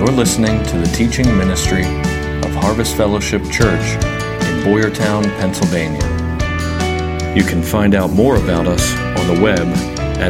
You're listening to the teaching ministry of Harvest Fellowship Church in Boyertown, Pennsylvania. You can find out more about us on the web at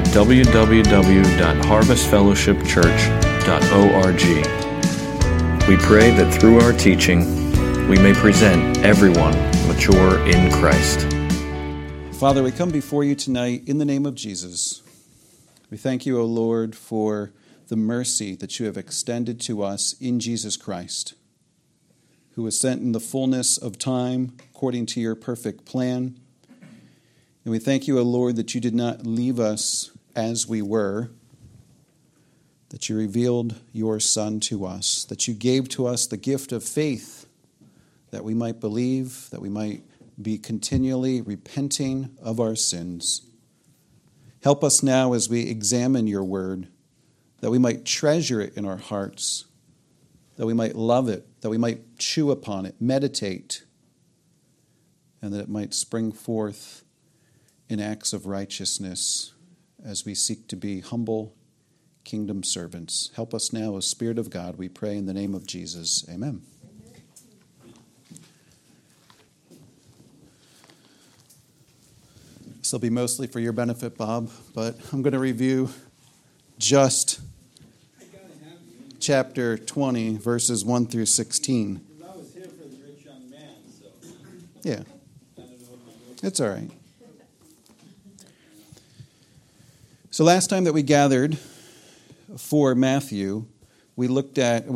www.harvestfellowshipchurch.org. We pray that through our teaching, we may present everyone mature in Christ. Father, we come before you tonight in the name of Jesus. We thank you, O Lord, for the mercy that you have extended to us in Jesus Christ, who was sent in the fullness of time according to your perfect plan. And we thank you, O Lord, that you did not leave us as we were, that you revealed your Son to us, that you gave to us the gift of faith, that we might believe, that we might be continually repenting of our sins. Help us now as we examine your word, that we might treasure it in our hearts, that we might love it, that we might chew upon it, meditate, and that it might spring forth in acts of righteousness as we seek to be humble kingdom servants. Help us now, O Spirit of God, we pray in the name of Jesus. Amen. This will be mostly for your benefit, Bob, but I'm going to review just chapter 20, verses 1 through 16. I was here for the rich young man, so... Yeah. It's all right. So last time that we gathered for Matthew, we went back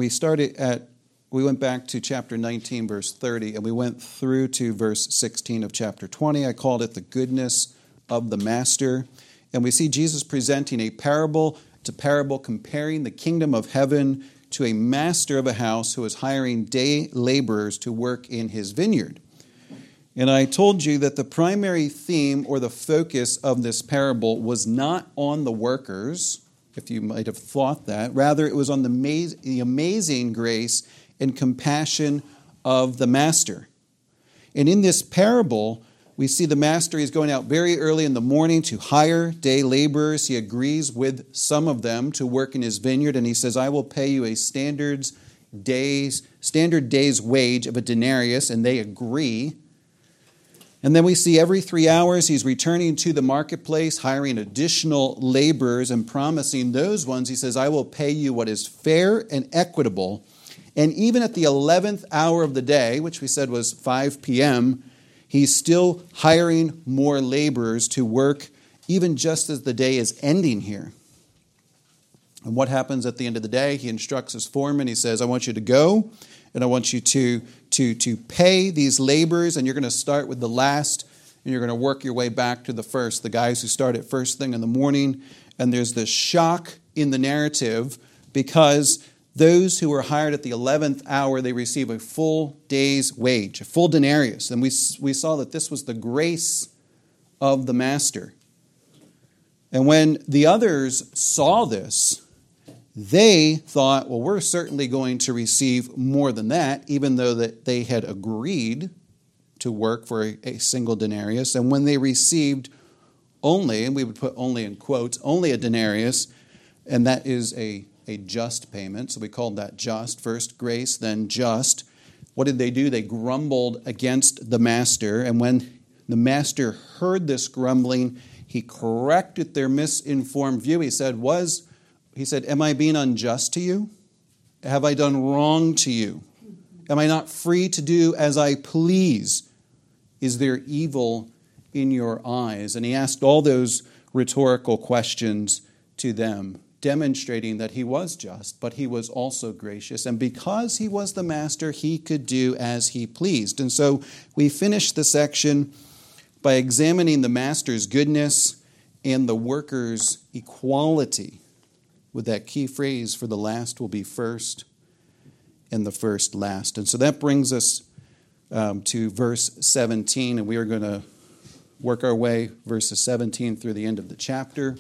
to chapter 19, verse 30, and we went through to verse 16 of chapter 20. I called it the goodness of the master. And we see Jesus presenting a parable to parable comparing the kingdom of heaven to a master of a house who is hiring day laborers to work in his vineyard. And I told you that the primary theme or the focus of this parable was not on the workers, if you might have thought that. Rather, it was on the amazing grace and compassion of the master. And in this parable, we see the master is going out very early in the morning to hire day laborers. He agrees with some of them to work in his vineyard, and he says, I will pay you a standard day's wage of a denarius, and they agree. And then we see every 3 hours he's returning to the marketplace, hiring additional laborers and promising those ones, he says, I will pay you what is fair and equitable. And even at the 11th hour of the day, which we said was 5 p.m., he's still hiring more laborers to work even just as the day is ending here. And what happens at the end of the day? He instructs his foreman. He says, I want you to go, and I want you to pay these laborers, and you're going to start with the last, and you're going to work your way back to the first, the guys who start at first thing in the morning. And there's this shock in the narrative because those who were hired at the 11th hour, they receive a full day's wage, a full denarius. And we saw that this was the grace of the master. And when the others saw this, they thought, well, we're certainly going to receive more than that, even though that they had agreed to work for a single denarius. And when they received only, and we would put only in quotes, only a denarius, and that is a just payment, so we called that just. First grace, then just. What did they do? They grumbled against the master, and when the master heard this grumbling, he corrected their misinformed view. He said, am I being unjust to you? Have I done wrong to you? Am I not free to do as I please? Is there evil in your eyes? And he asked all those rhetorical questions to them, demonstrating that he was just, but he was also gracious. And because he was the master, he could do as he pleased. And so we finished the section by examining the master's goodness and the worker's equality, with that key phrase, for the last will be first and the first last. And so that brings us to verse 17, and we are going to work our way verses 17 through the end of the chapter.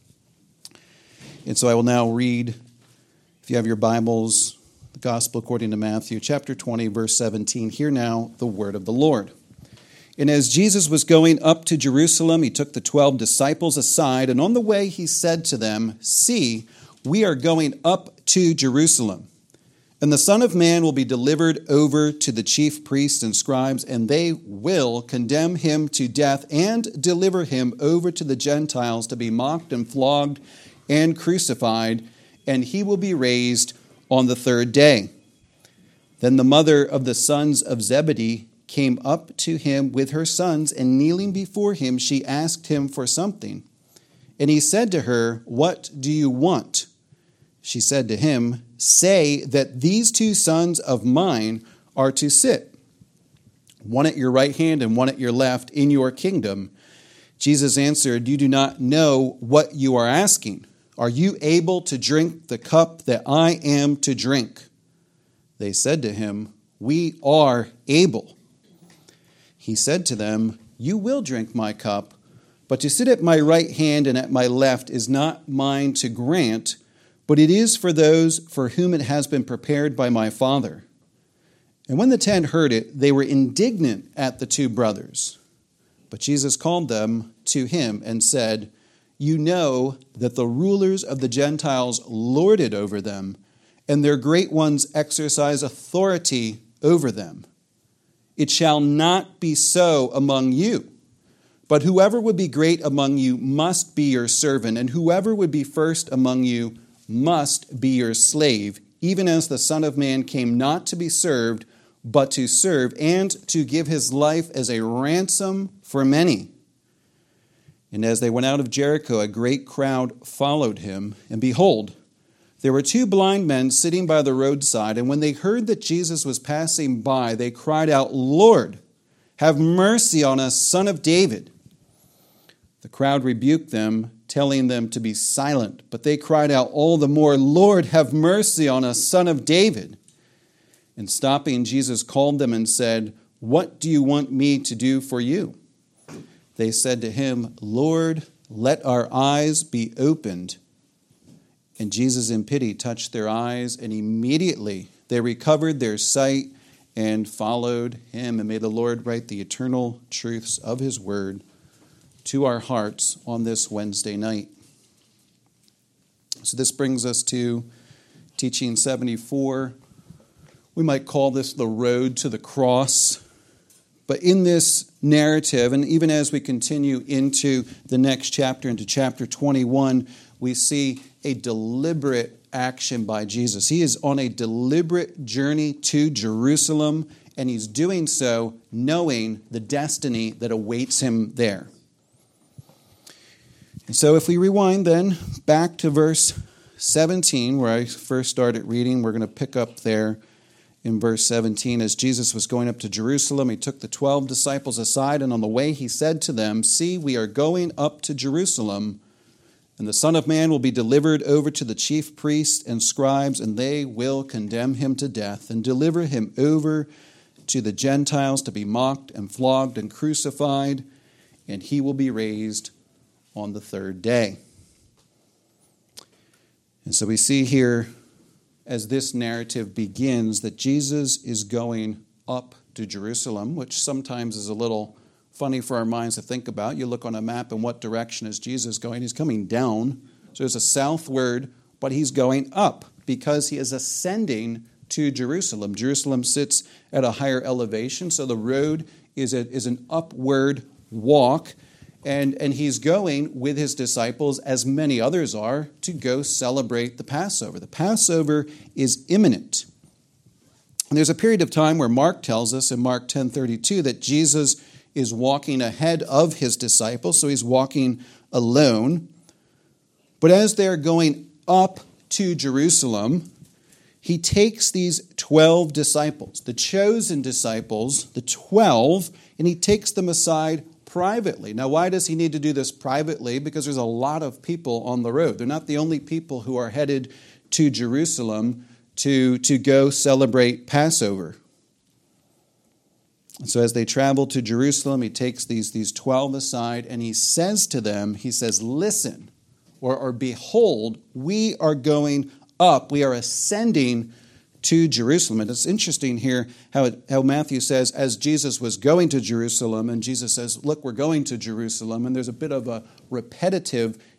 And so I will now read, if you have your Bibles, the Gospel according to Matthew, chapter 20, verse 17. Hear now the word of the Lord. And as Jesus was going up to Jerusalem, he took the 12 disciples aside, and on the way he said to them, "See, we are going up to Jerusalem, And the Son of Man will be delivered over to the chief priests and scribes, and they will condemn him to death and deliver him over to the Gentiles to be mocked and flogged and crucified, and he will be raised on the third day." Then the mother of the sons of Zebedee came up to him with her sons, and kneeling before him, she asked him for something. And he said to her, "What do you want?" She said to him, "Say that these 2 sons of mine are to sit, one at your right hand and one at your left, in your kingdom." Jesus answered, "You do not know what you are asking. Are you able to drink the cup that I am to drink?" They said to him, "We are able." He said to them, "You will drink my cup, but to sit at my right hand and at my left is not mine to grant, but it is for those for whom it has been prepared by my Father." And when the 10 heard it, they were indignant at the 2 brothers. But Jesus called them to him and said, "You know that the rulers of the Gentiles lord it over them, and their great ones exercise authority over them. It shall not be so among you. But whoever would be great among you must be your servant, and whoever would be first among you must be your slave, even as the Son of Man came not to be served, but to serve, and to give his life as a ransom for many." And as they went out of Jericho, a great crowd followed him. And behold, there were 2 blind men sitting by the roadside. And when they heard that Jesus was passing by, they cried out, "Lord, have mercy on us, Son of David." The crowd rebuked them, telling them to be silent. But they cried out all the more, "Lord, have mercy on us, Son of David." And stopping, Jesus called them and said, "What do you want me to do for you?" They said to him, "Lord, let our eyes be opened." And Jesus in pity touched their eyes, and immediately they recovered their sight and followed him. And may the Lord write the eternal truths of his word to our hearts on this Wednesday night. So this brings us to teaching 74. We might call this the road to the cross. But in this narrative, and even as we continue into the next chapter, into chapter 21, we see a deliberate action by Jesus. He is on a deliberate journey to Jerusalem, and he's doing so knowing the destiny that awaits him there. And so if we rewind then back to verse 17, where I first started reading, we're going to pick up there in verse 17. As Jesus was going up to Jerusalem, he took the 12 disciples aside, and on the way he said to them, "See, we are going up to Jerusalem, and the Son of Man will be delivered over to the chief priests and scribes, and they will condemn him to death and deliver him over to the Gentiles to be mocked and flogged and crucified, and he will be raised on the third day." And so we see here, as this narrative begins, that Jesus is going up to Jerusalem, which sometimes is a little funny for our minds to think about. You look on a map, and what direction is Jesus going? He's coming down. So there's a southward, but he's going up because he is ascending to Jerusalem. Jerusalem sits at a higher elevation, so the road is an upward walk. And he's going with his disciples, as many others are, to go celebrate the Passover. The Passover is imminent. And there's a period of time where Mark tells us in Mark 10:32 that Jesus is walking ahead of his disciples, so he's walking alone. But as they're going up to Jerusalem, he takes these 12 disciples, the chosen disciples, the 12, and he takes them aside privately. Now, why does he need to do this privately? Because there's a lot of people on the road. They're not the only people who are headed to Jerusalem to go celebrate Passover. And so as they travel to Jerusalem, he takes these 12 aside, and he says to them, he says, "Listen," or "Behold, we are going up. We are ascending to Jerusalem." And it's interesting here how Matthew says, as Jesus was going to Jerusalem, and Jesus says, "Look, we're going to Jerusalem." And there's a bit of a repetitive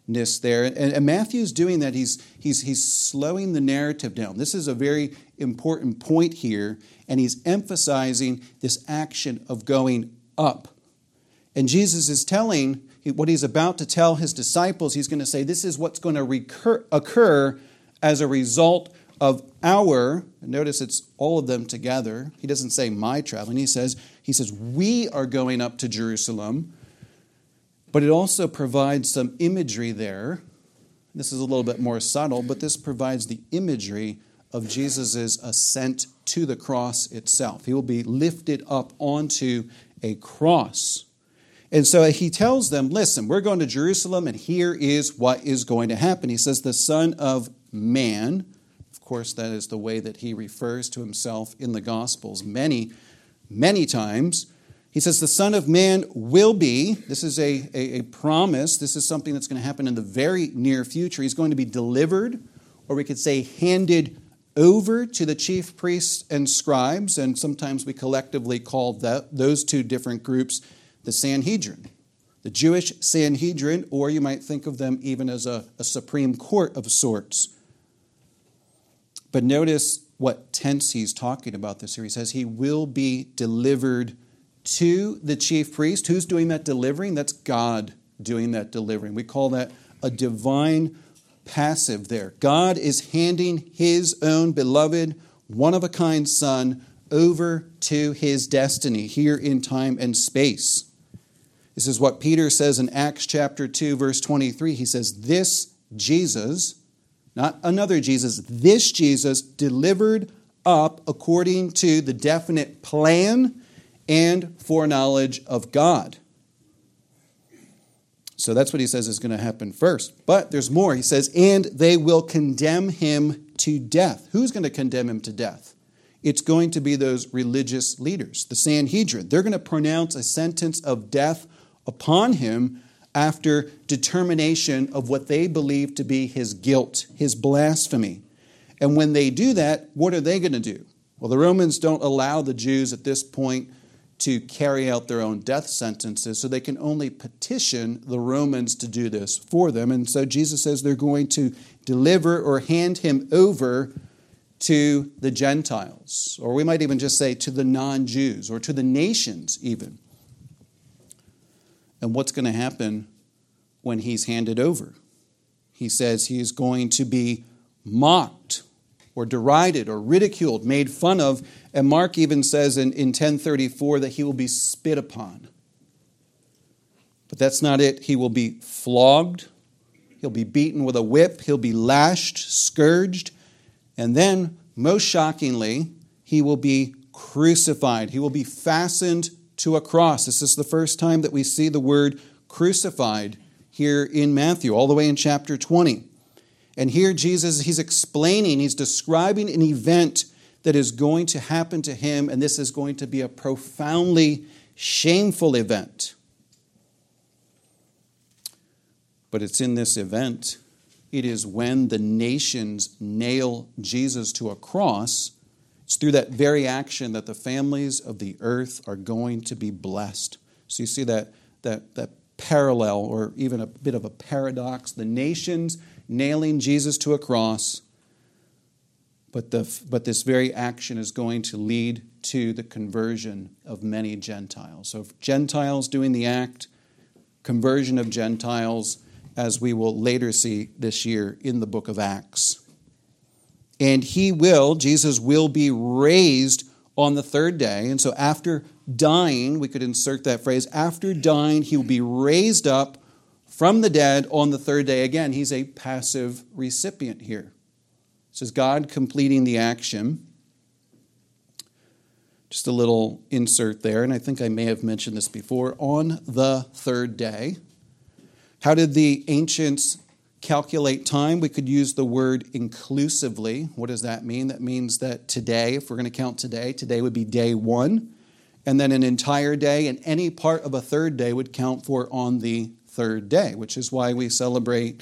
there. And Matthew's doing that. He's slowing the narrative down. This is a very important point here, and he's emphasizing this action of going up. And Jesus is telling what he's about to tell his disciples. He's going to say, this is what's going to occur as a result of notice it's all of them together. He doesn't say my traveling. He says we are going up to Jerusalem. But it also provides some imagery there. This is a little bit more subtle, but this provides the imagery of Jesus' ascent to the cross itself. He will be lifted up onto a cross. And so he tells them, listen, we're going to Jerusalem, and here is what is going to happen. He says, the Son of Man, of course, that is the way that he refers to himself in the Gospels many, many times. He says, the Son of Man will be, this is a promise, this is something that's going to happen in the very near future. He's going to be delivered, or we could say handed over to the chief priests and scribes, and sometimes we collectively call those two different groups the Sanhedrin, the Jewish Sanhedrin, or you might think of them even as a supreme court of sorts. But notice what tense he's talking about this here. He says he will be delivered to the chief priest. Who's doing that delivering? That's God doing that delivering. We call that a divine passive there. God is handing his own beloved, one-of-a-kind Son over to his destiny here in time and space. This is what Peter says in Acts chapter 2, verse 23. He says, this Jesus, not another Jesus, this Jesus delivered up according to the definite plan and foreknowledge of God. So that's what he says is going to happen first. But there's more. He says, and they will condemn him to death. Who's going to condemn him to death? It's going to be those religious leaders, the Sanhedrin. They're going to pronounce a sentence of death upon him after determination of what they believe to be his guilt, his blasphemy. And when they do that, what are they going to do? Well, the Romans don't allow the Jews at this point to carry out their own death sentences, so they can only petition the Romans to do this for them. And so Jesus says they're going to deliver or hand him over to the Gentiles, or we might even just say to the non-Jews, or to the nations even. And what's going to happen when he's handed over? He says he is going to be mocked, or derided, or ridiculed, made fun of. And Mark even says in 1034 that he will be spit upon. But that's not it. He will be flogged. He'll be beaten with a whip. He'll be lashed, scourged. And then, most shockingly, he will be crucified. He will be fastened to a cross. This is the first time that we see the word crucified here in Matthew, all the way in chapter 20. And here Jesus, he's explaining, he's describing an event that is going to happen to him, and this is going to be a profoundly shameful event. But it's in this event, it is when the nations nail Jesus to a cross, it's through that very action that the families of the earth are going to be blessed. So you see that parallel, or even a bit of a paradox. The nations nailing Jesus to a cross, but this very action is going to lead to the conversion of many Gentiles. So Gentiles doing the act, conversion of Gentiles, as we will later see this year in the book of Acts. And Jesus will be raised on the third day. And so after dying, we could insert that phrase, after dying, he will be raised up from the dead on the third day. Again, he's a passive recipient here. This is God completing the action. Just a little insert there, and I think I may have mentioned this before. On the third day, how did the ancients calculate time? We could use the word inclusively. What does that mean? That means that today, if we're going to count today would be day one, and then an entire day and any part of a third day would count for on the third day, which is why we celebrate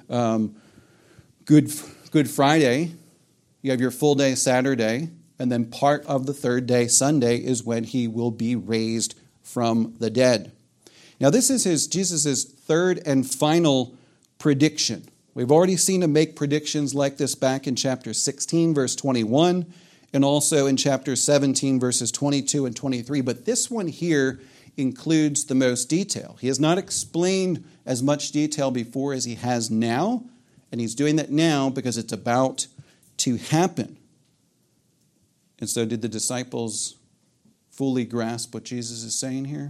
Good Friday. You have your full day Saturday, and then part of the third day, Sunday, is when he will be raised from the dead. Now, this is Jesus' third and final prediction. We've already seen him make predictions like this back in chapter 16, verse 21, and also in chapter 17, verses 22 and 23. But this one here includes the most detail. He has not explained as much detail before as he has now, and he's doing that now because it's about to happen. And so did the disciples fully grasp what Jesus is saying here?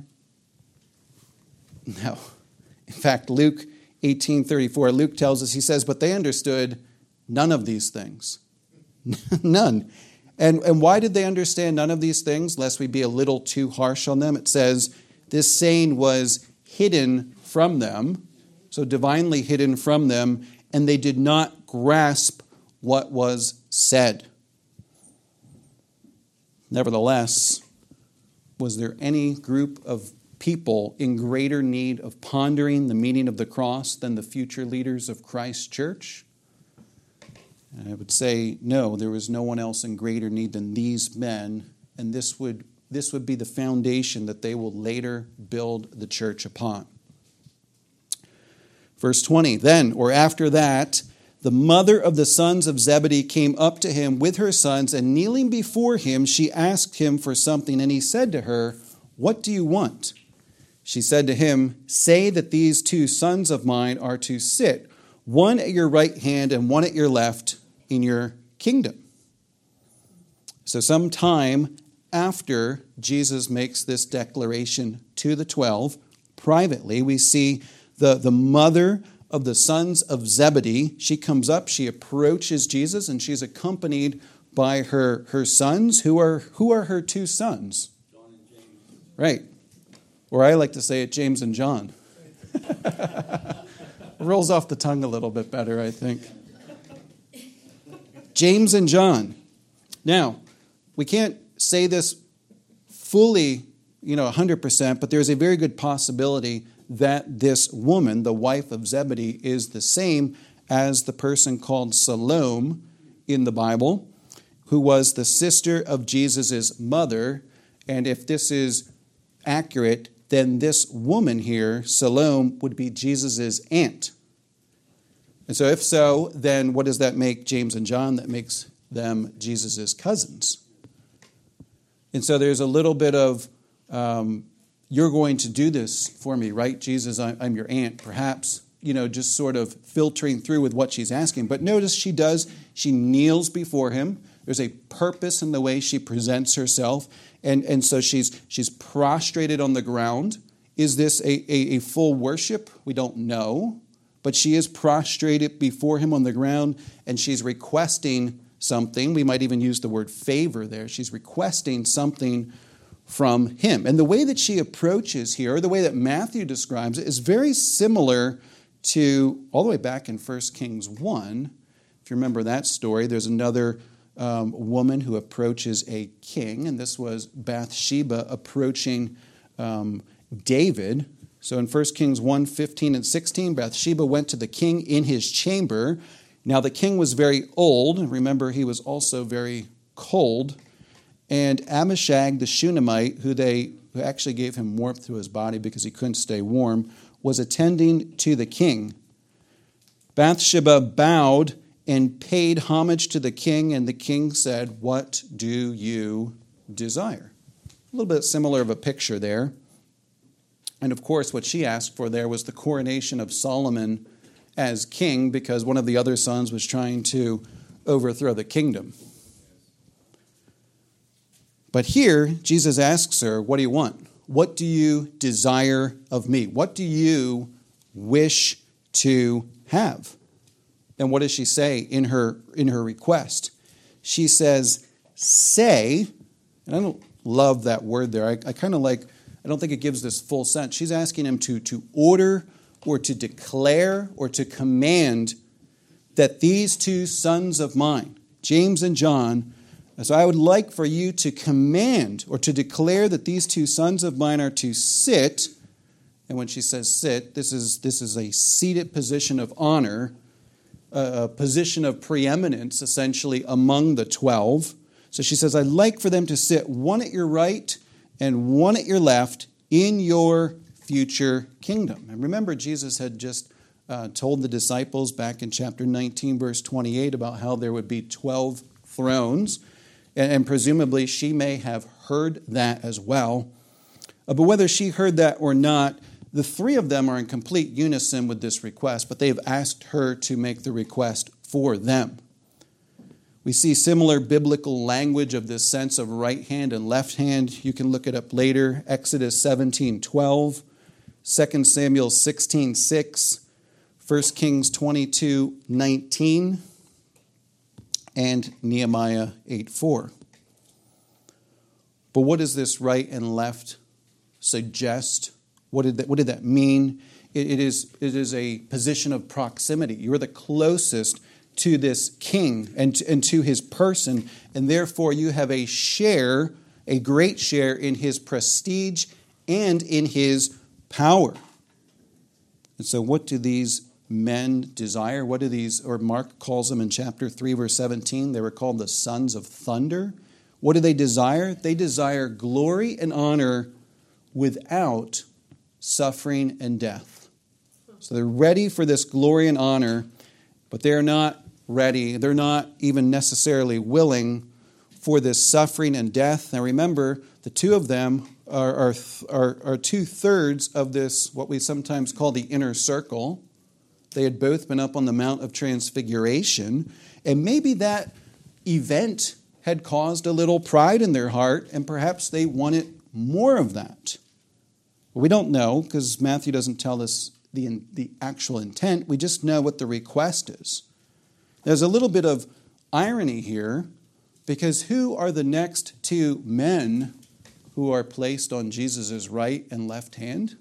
No. In fact, Luke 18:34, Luke tells us, he says, but they understood none of these things. None. And why did they understand none of these things, lest we be a little too harsh on them? It says this saying was hidden from them, so divinely hidden from them, and they did not grasp what was said. Nevertheless, was there any group of people in greater need of pondering the meaning of the cross than the future leaders of Christ's church? And I would say no, there was no one else in greater need than these men, and this would be the foundation that they will later build the church upon. Verse 20, then, or after that, the mother of the sons of Zebedee came up to him with her sons, and kneeling before him, she asked him for something, and he said to her, what do you want? She said to him, say that these 2 sons of mine are to sit, one at your right hand and one at your left, in your kingdom. So sometime after Jesus makes this declaration to the 12, privately, we see the mother of the sons of Zebedee. She comes up, she approaches Jesus, and she's accompanied by her sons. Who are her 2 sons? John and James. Right. Or I like to say it, James and John. Rolls off the tongue a little bit better, I think. James and John. Now, we can't say this fully, 100%, but there's a very good possibility that this woman, the wife of Zebedee, is the same as the person called Salome in the Bible, who was the sister of Jesus' mother. And if this is accurate, then this woman here, Salome, would be Jesus' aunt. And so if so, then what does that make James and John? That makes them Jesus' cousins. And so there's a little bit of, you're going to do this for me, right? Jesus, I'm your aunt, perhaps, just sort of filtering through with what she's asking. But notice she does, she kneels before him. There's a purpose in the way she presents herself. And so she's prostrated on the ground. Is this a full worship? We don't know. But she is prostrated before him on the ground, and she's requesting something. We might even use the word favor there. She's requesting something from him. And the way that she approaches here, or the way that Matthew describes it, is very similar to all the way back in 1 Kings 1. If you remember that story, there's another woman who approaches a king, and this was Bathsheba approaching David. So in 1 Kings 1, 15 and 16, Bathsheba went to the king in his chamber. Now the king was very old. Remember, he was also very cold. And Abishag the Shunammite, who actually gave him warmth to his body because he couldn't stay warm, was attending to the king. Bathsheba bowed and paid homage to the king, and the king said, what do you desire? A little bit similar of a picture there. And of course, what she asked for there was the coronation of Solomon as king, because one of the other sons was trying to overthrow the kingdom. But here, Jesus asks her, what do you want? What do you desire of me? What do you wish to have? And what does she say in her request? She says, say, and I don't love that word there. I kind of like, I don't think it gives this full sense. She's asking him to order or to declare or to command that these 2 sons of mine, James and John, so I would like for you to command or to declare that these 2 sons of mine are to sit. And when she says sit, this is a seated position of honor, a position of preeminence, essentially, among the 12. So she says, I'd like for them to sit one at your right and one at your left in your future kingdom. And remember, Jesus had just told the disciples back in chapter 19, verse 28, about how there would be 12 thrones. And presumably she may have heard that as well. But whether she heard that or not, the three of them are in complete unison with this request, but they've asked her to make the request for them. We see similar biblical language of this sense of right hand and left hand. You can look it up later. Exodus 17:12, 2 Samuel 16:6, 1 Kings 22:19, and Nehemiah 8:4. But what does this right and left suggest? What did that mean? It is a position of proximity. You're the closest to this king and to his person, and therefore you have a great share in his prestige and in his power. And so what do these men desire? What do these, or Mark calls them in chapter 3, verse 17, they were called the sons of thunder. What do they desire? They desire glory and honor without suffering and death. So they're ready for this glory and honor, but they're not ready. They're not even necessarily willing for this suffering and death. Now remember, the two of them are 2/3 of this, what we sometimes call the inner circle. They had both been up on the Mount of Transfiguration, and maybe that event had caused a little pride in their heart, and perhaps they wanted more of that. Well, we don't know, because Matthew doesn't tell us the actual intent. We just know what the request is. There's a little bit of irony here, because who are the next two men who are placed on Jesus' right and left hand?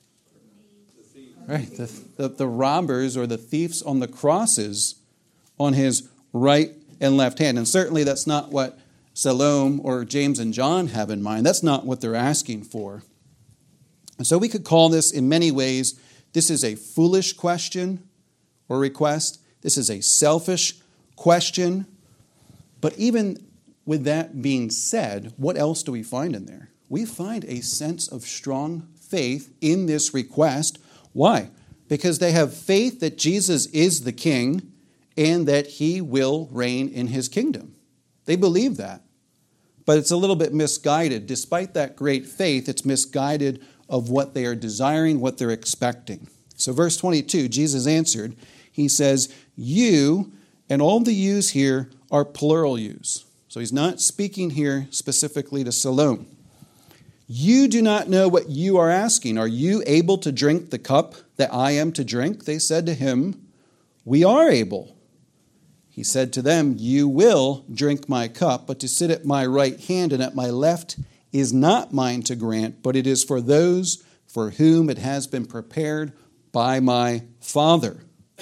Right, the robbers or the thieves on the crosses on his right and left hand. And certainly that's not what Salome or James and John have in mind. That's not what they're asking for. And so we could call this in many ways, this is a foolish question or request. This is a selfish question. But even with that being said, what else do we find in there? We find a sense of strong faith in this request. Why? Because they have faith that Jesus is the king and that he will reign in his kingdom. They believe that. But it's a little bit misguided. Despite that great faith, it's misguided of what they are desiring, what they're expecting. So verse 22, Jesus answered. He says, you, and all the yous here are plural yous. So he's not speaking here specifically to Salome. You do not know what you are asking. Are you able to drink the cup that I am to drink? They said to him, we are able. He said to them, you will drink my cup, but to sit at my right hand and at my left is not mine to grant, but it is for those for whom it has been prepared by my Father.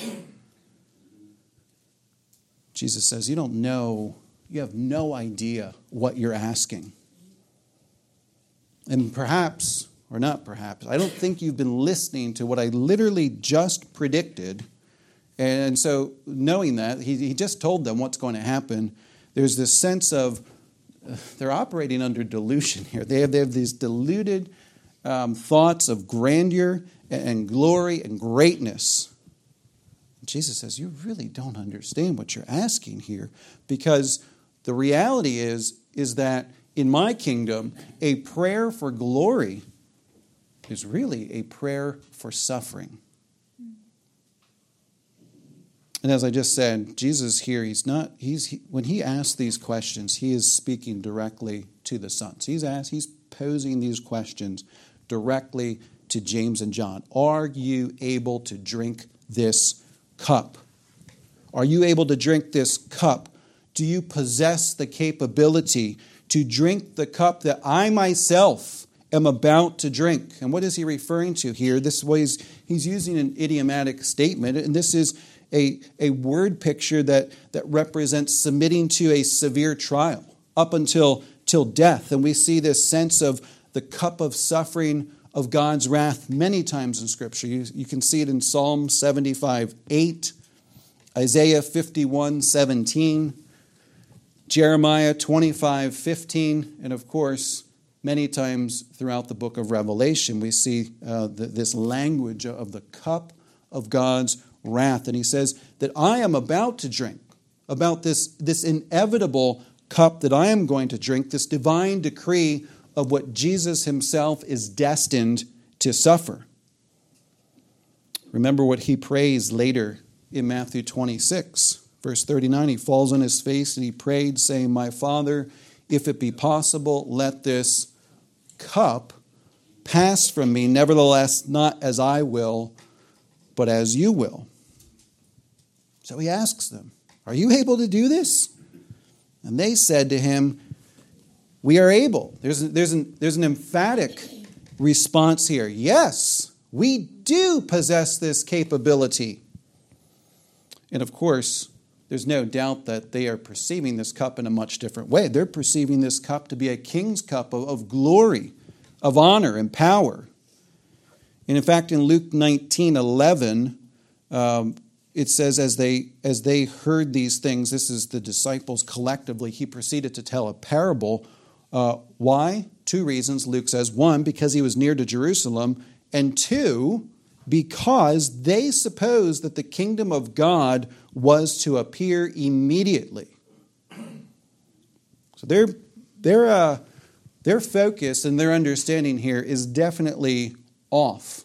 Jesus says, you don't know, you have no idea what you're asking. And perhaps, or not perhaps, I don't think you've been listening to what I literally just predicted. And so knowing that, he just told them what's going to happen. There's this sense of they're operating under delusion here. They have these deluded thoughts of grandeur and glory and greatness. Jesus says, you really don't understand what you're asking here, because the reality is that in my kingdom, a prayer for glory is really a prayer for suffering. And as I just said, Jesus here, when he asks these questions, he is speaking directly to the sons. He's posing these questions directly to James and John. Are you able to drink this cup? Are you able to drink this cup? Do you possess the capability to drink the cup that I myself am about to drink? And what is he referring to here? This way he's using an idiomatic statement, and this is a word picture that represents submitting to a severe trial up until death. And we see this sense of the cup of suffering of God's wrath many times in Scripture. You can see it in Psalm 75:8, Isaiah 51:17, Jeremiah 25:15, and of course, many times throughout the book of Revelation, we see this language of the cup of God's wrath. And he says that I am about to drink, about this inevitable cup that I am going to drink, this divine decree of what Jesus himself is destined to suffer. Remember what he prays later in Matthew 26, verse 39. He falls on his face and he prayed, saying, "My Father, if it be possible, let this cup pass from me. Nevertheless, not as I will, but as you will." So he asks them, "Are you able to do this?" And they said to him, "We are able." There's an emphatic response here. Yes, we do possess this capability. And of course, there's no doubt that they are perceiving this cup in a much different way. They're perceiving this cup to be a king's cup of glory, of honor and power. And in fact, in Luke 19:11, it says, as they heard these things, this is the disciples collectively, he proceeded to tell a parable. Why? Two reasons, Luke says. One, because he was near to Jerusalem. And two, because they supposed that the kingdom of God was to appear immediately. So their focus and their understanding here is definitely off.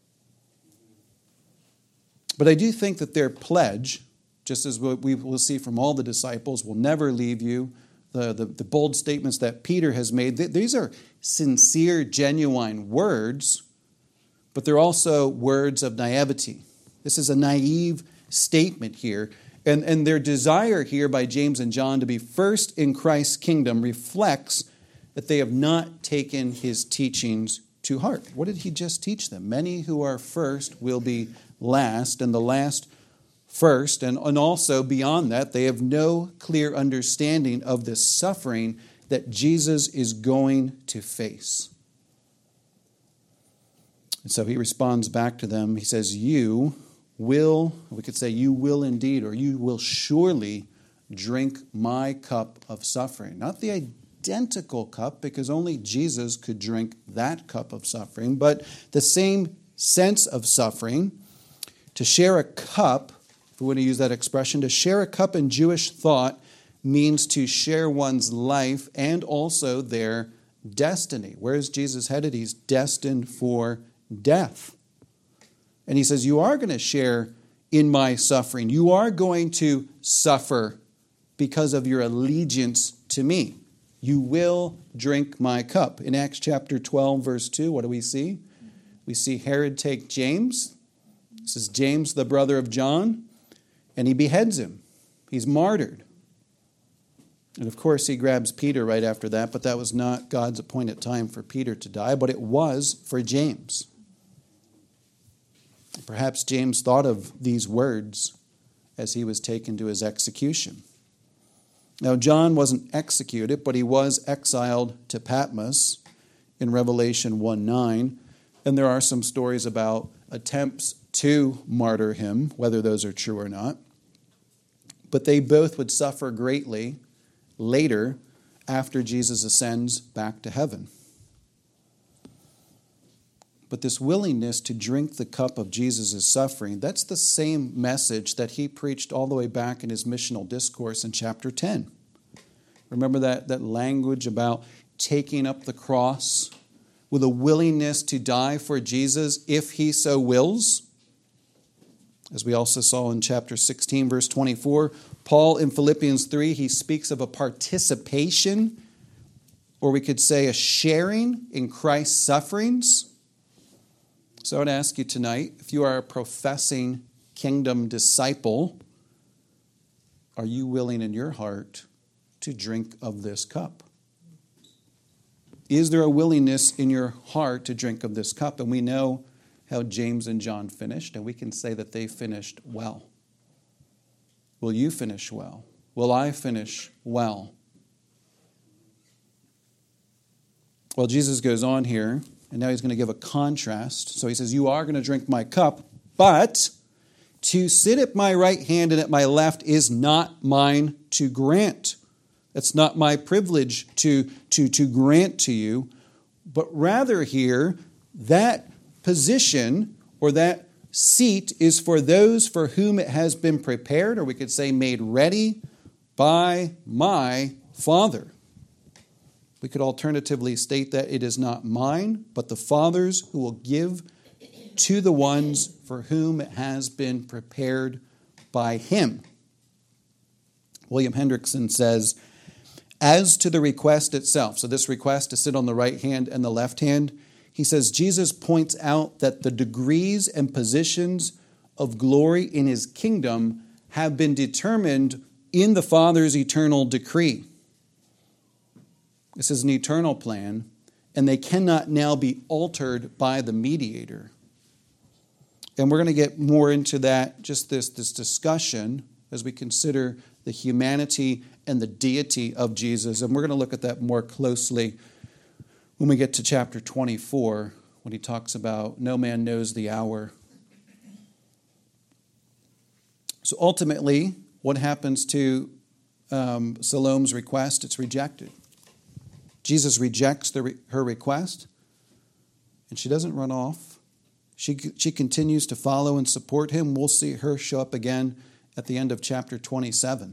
But I do think that their pledge, just as what we will see from all the disciples, will never leave you, the bold statements that Peter has made, these are sincere, genuine words, but they're also words of naivety. This is a naive statement here. And their desire here by James and John to be first in Christ's kingdom reflects that they have not taken his teachings to heart. What did he just teach them? Many who are first will be last, and the last first. And also beyond that, they have no clear understanding of the suffering that Jesus is going to face. And so he responds back to them. He says, "You will," we could say, "you will indeed," or "you will surely drink my cup of suffering." Not the identical cup, because only Jesus could drink that cup of suffering, but the same sense of suffering. To share a cup, if we want to use that expression, to share a cup in Jewish thought means to share one's life and also their destiny. Where is Jesus headed? He's destined for death. And he says, you are going to share in my suffering. You are going to suffer because of your allegiance to me. You will drink my cup. In Acts chapter 12, verse 2, what do we see? We see Herod take James. This is James, the brother of John, and he beheads him. He's martyred. And of course, he grabs Peter right after that, but that was not God's appointed time for Peter to die, but it was for James. Perhaps James thought of these words as he was taken to his execution. Now, John wasn't executed, but he was exiled to Patmos in Revelation 1:9. And there are some stories about attempts to martyr him, whether those are true or not. But they both would suffer greatly later after Jesus ascends back to heaven. But this willingness to drink the cup of Jesus' suffering, that's the same message that he preached all the way back in his missional discourse in chapter 10. Remember that language about taking up the cross with a willingness to die for Jesus if he so wills? As we also saw in chapter 16, verse 24, Paul in Philippians 3, he speaks of a participation, or we could say a sharing in Christ's sufferings. So I would ask you tonight, if you are a professing kingdom disciple, are you willing in your heart to drink of this cup? Is there a willingness in your heart to drink of this cup? And we know how James and John finished, and we can say that they finished well. Will you finish well? Will I finish well? Well, Jesus goes on here, and now he's going to give a contrast. So he says, you are going to drink my cup, but to sit at my right hand and at my left is not mine to grant. It's not my privilege to grant to you, but rather here, that position or that seat is for those for whom it has been prepared, or we could say made ready by my Father. We could alternatively state that it is not mine, but the Father's, who will give to the ones for whom it has been prepared by him. William Hendrickson says, as to the request itself, so this request to sit on the right hand and the left hand, he says Jesus points out that the degrees and positions of glory in his kingdom have been determined in the Father's eternal decree. This is an eternal plan, and they cannot now be altered by the mediator. And we're going to get more into that, just this discussion, as we consider the humanity and the deity of Jesus. And we're going to look at that more closely when we get to chapter 24, when he talks about no man knows the hour. So ultimately, what happens to Salome's request? It's rejected. Jesus rejects her request, and she doesn't run off. She continues to follow and support him. We'll see her show up again at the end of chapter 27.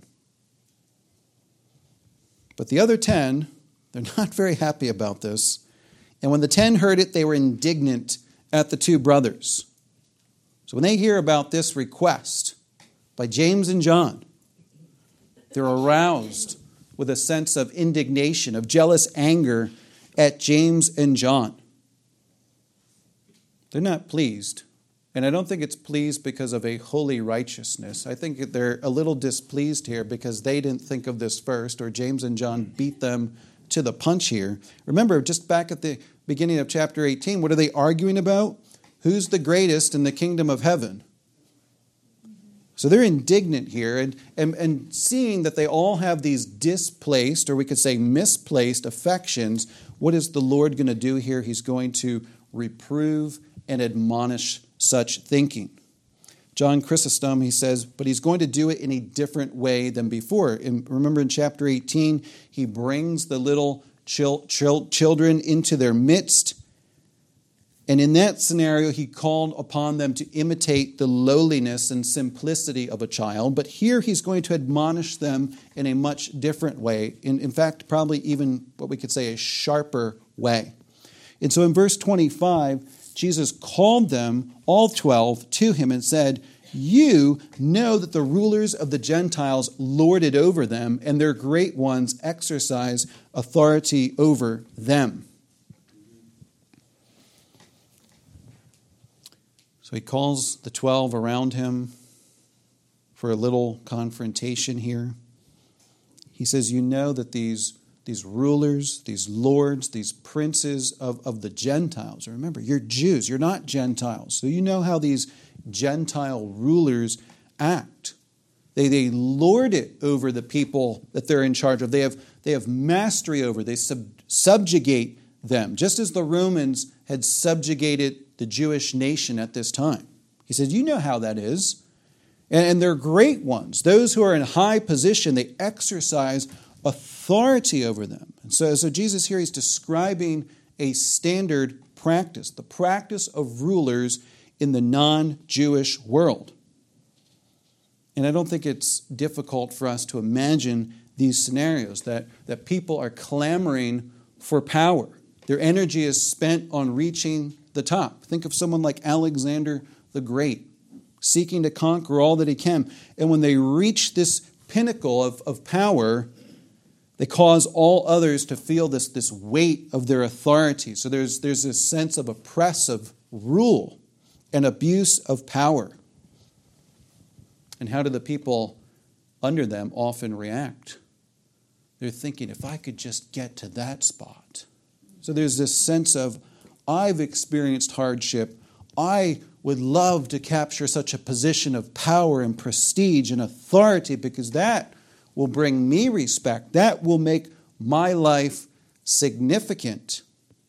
But the other 10, they're not very happy about this. And when the 10 heard it, they were indignant at the two brothers. So when they hear about this request by James and John, they're aroused with a sense of indignation, of jealous anger at James and John. They're not pleased. And I don't think it's pleased because of a holy righteousness. I think they're a little displeased here because they didn't think of this first, or James and John beat them to the punch here. Remember, just back at the beginning of chapter 18, what are they arguing about? Who's the greatest in the kingdom of heaven? So they're indignant here, and seeing that they all have these displaced, or we could say misplaced affections, what is the Lord going to do here? He's going to reprove and admonish such thinking. John Chrysostom, he says, but he's going to do it in a different way than before. And remember in chapter 18, he brings the little children into their midst. And in that scenario, he called upon them to imitate the lowliness and simplicity of a child. But here he's going to admonish them in a much different way. In fact, probably even what we could say a sharper way. And so in verse 25, Jesus called them, all 12, to him and said, you know that the rulers of the Gentiles lord it over them, and their great ones exercise authority over them. So he calls the 12 around him for a little confrontation here. He says, you know that these rulers, these lords, these princes of the Gentiles. Remember, you're Jews, you're not Gentiles. So you know how these Gentile rulers act. They lord it over the people that they're in charge of. They have mastery over. They subjugate them, just as the Romans had subjugated the Jewish nation at this time. He said, you know how that is. And they're great ones. Those who are in high position, they exercise authority over them. And so Jesus here, he's describing a standard practice, the practice of rulers in the non-Jewish world. And I don't think it's difficult for us to imagine these scenarios, that people are clamoring for power. Their energy is spent on reaching the top. Think of someone like Alexander the Great, seeking to conquer all that he can. And when they reach this pinnacle of power, they cause all others to feel this weight of their authority. So there's this sense of oppressive rule and abuse of power. And how do the people under them often react? They're thinking, if I could just get to that spot. So there's this sense of, I've experienced hardship. I would love to capture such a position of power and prestige and authority because that will bring me respect. That will make my life significant.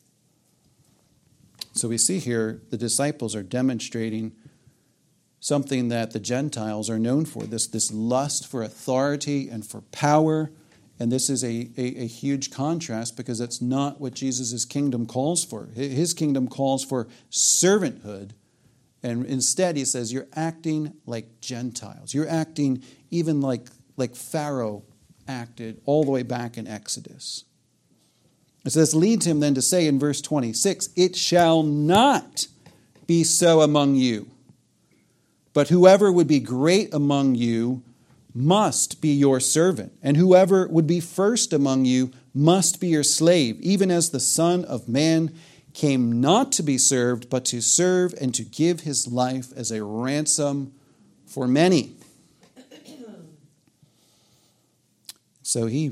So we see here the disciples are demonstrating something that the Gentiles are known for, this lust for authority and for power. And this is a huge contrast because that's not what Jesus' kingdom calls for. His kingdom calls for servanthood And instead, he says, you're acting like Gentiles. You're acting even like Pharaoh acted all the way back in Exodus. And so this leads him then to say in verse 26, it shall not be so among you, but whoever would be great among you must be your servant, and whoever would be first among you must be your slave, even as the Son of Man came not to be served, but to serve and to give his life as a ransom for many. So he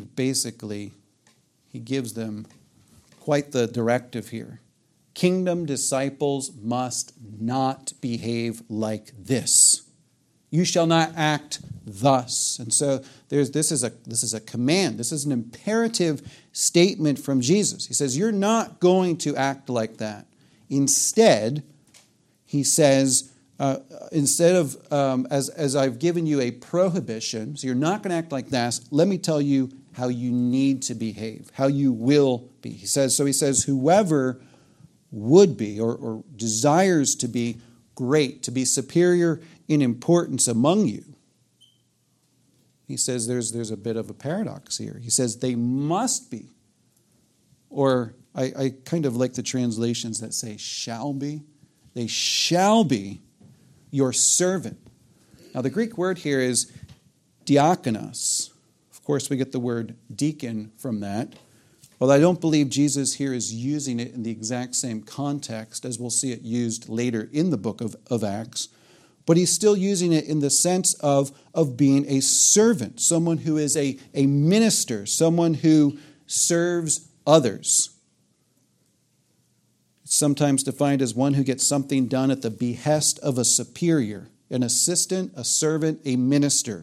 gives them quite the directive here. Kingdom disciples must not behave like this. You shall not act thus. And so this is a command. This is an imperative statement from Jesus. He says, you're not going to act like that. Instead, he says, instead of, as I've given you a prohibition, so you're not going to act like that, let me tell you how you need to behave, how you will be. He says, whoever would be or desires to be great, to be superior in importance among you. He says there's a bit of a paradox here. He says they must be, or I kind of like the translations that say shall be. They shall be your servant. Now the Greek word here is diakonos. Of course, we get the word deacon from that. Well, I don't believe Jesus here is using it in the exact same context as we'll see it used later in the book of Acts. But he's still using it in the sense of being a servant, someone who is a minister, someone who serves others. It's sometimes defined as one who gets something done at the behest of a superior, an assistant, a servant, a minister.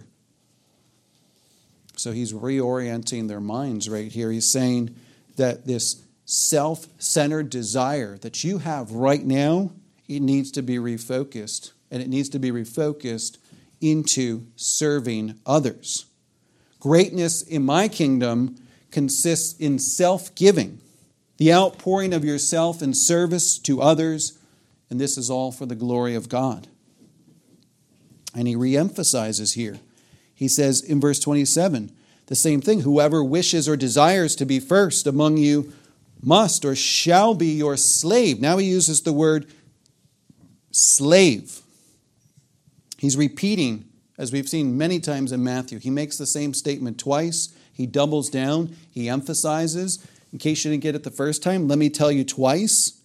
So he's reorienting their minds right here. He's saying that this self-centered desire that you have right now, it needs to be refocused. And it needs to be refocused into serving others. Greatness in my kingdom consists in self-giving, the outpouring of yourself in service to others, and this is all for the glory of God. And he reemphasizes here. He says in verse 27, the same thing, whoever wishes or desires to be first among you must or shall be your slave. Now he uses the word slave. He's repeating, as we've seen many times in Matthew. He makes the same statement twice. He doubles down. He emphasizes. In case you didn't get it the first time, let me tell you twice.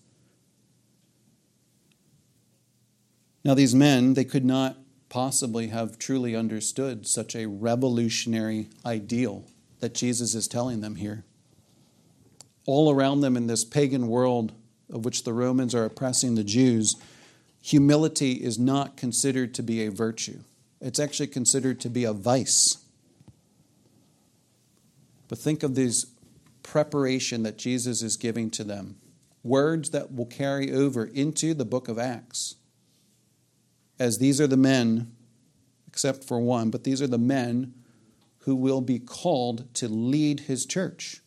Now these men, they could not possibly have truly understood such a revolutionary ideal that Jesus is telling them here. All around them in this pagan world of which the Romans are oppressing the Jews, humility is not considered to be a virtue. It's actually considered to be a vice. But think of this preparation that Jesus is giving to them. Words that will carry over into the book of Acts. As these are the men, except for one, but these are the men who will be called to lead his church.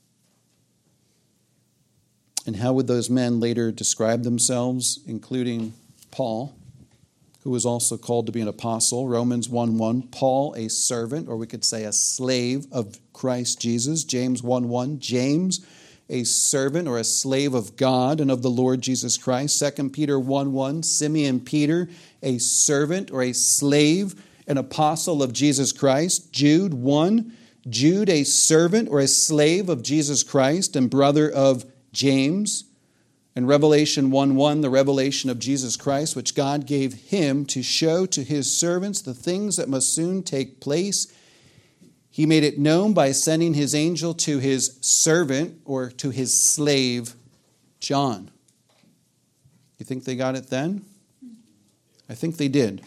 And how would those men later describe themselves, including Paul, who was also called to be an apostle? Romans 1:1, Paul, a servant, or we could say a slave of Christ Jesus. James 1:1, James, a servant or a slave of God and of the Lord Jesus Christ. 2 Peter 1:1, Simeon Peter, a servant or a slave, an apostle of Jesus Christ. Jude 1, Jude, a servant or a slave of Jesus Christ and brother of James. And Revelation 1:1, the revelation of Jesus Christ, which God gave him to show to his servants the things that must soon take place. He made it known by sending his angel to his servant or to his slave, John. You think they got it then? I think they did.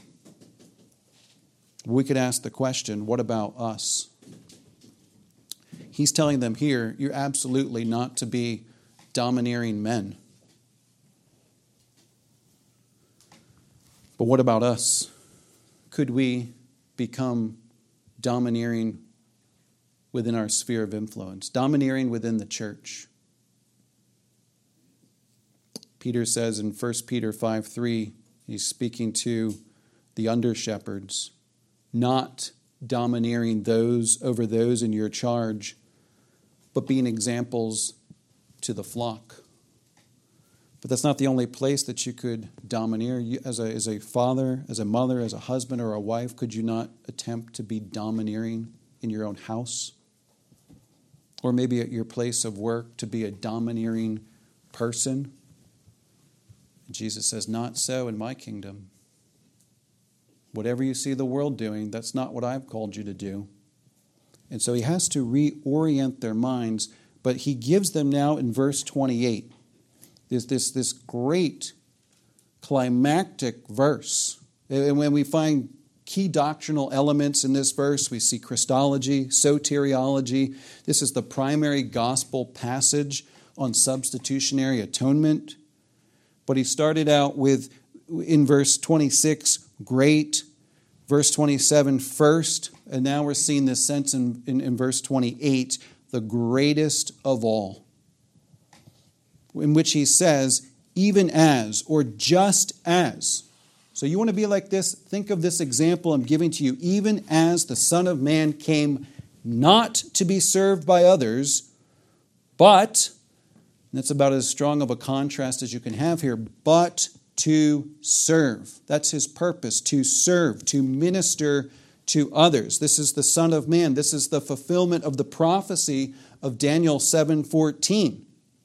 We could ask the question, what about us? He's telling them here, you're absolutely not to be domineering men. But what about us? Could we become domineering within our sphere of influence, domineering within the church? Peter says in 1 Peter 5:3, He's speaking to the under-shepherds, not domineering those over those in your charge, but being examples to the flock. But that's not the only place that you could domineer. You, as a father, as a mother, as a husband or a wife, could you not attempt to be domineering in your own house? Or maybe at your place of work to be a domineering person? Jesus says, not so in my kingdom. Whatever you see the world doing, that's not what I've called you to do. And so he has to reorient their minds, but he gives them now in verse 28. This great climactic verse. And when we find key doctrinal elements in this verse, we see Christology, soteriology. This is the primary gospel passage on substitutionary atonement. But he started out with, in verse 26, great. Verse 27, first. And now we're seeing this sense in verse 28, the greatest of all. In which he says, even as, or just as. So you want to be like this? Think of this example I'm giving to you. Even as the Son of Man came not to be served by others, but, and that's about as strong of a contrast as you can have here, but to serve. That's his purpose, to serve, to minister to others. This is the Son of Man. This is the fulfillment of the prophecy of Daniel 7:14.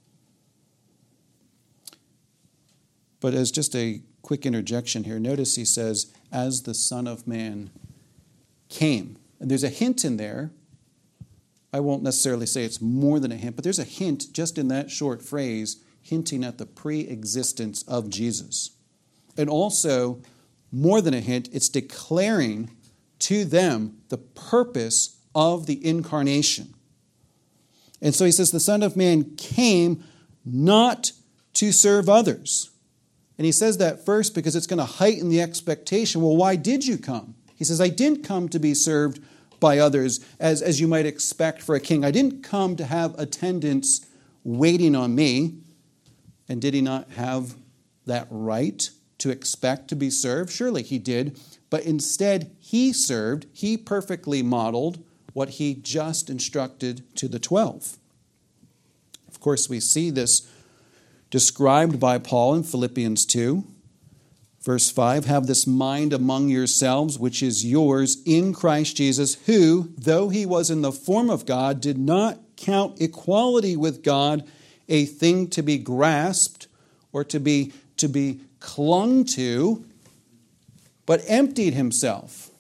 But as just a quick interjection here, notice he says, as the Son of Man came. And there's a hint in there. I won't necessarily say it's more than a hint, but there's a hint just in that short phrase hinting at the pre-existence of Jesus. And also, more than a hint, it's declaring to them the purpose of the incarnation. And so he says, the Son of Man came not to serve others. And he says that first because it's going to heighten the expectation. Well, why did you come? He says, I didn't come to be served by others as you might expect for a king. I didn't come to have attendants waiting on me. And did he not have that right to expect to be served? Surely he did. But instead, he served. He perfectly modeled what he just instructed to the 12. Of course, we see this described by Paul in Philippians 2, verse 5, have this mind among yourselves, which is yours in Christ Jesus, who, though he was in the form of God, did not count equality with God a thing to be grasped or to be clung to, but emptied himself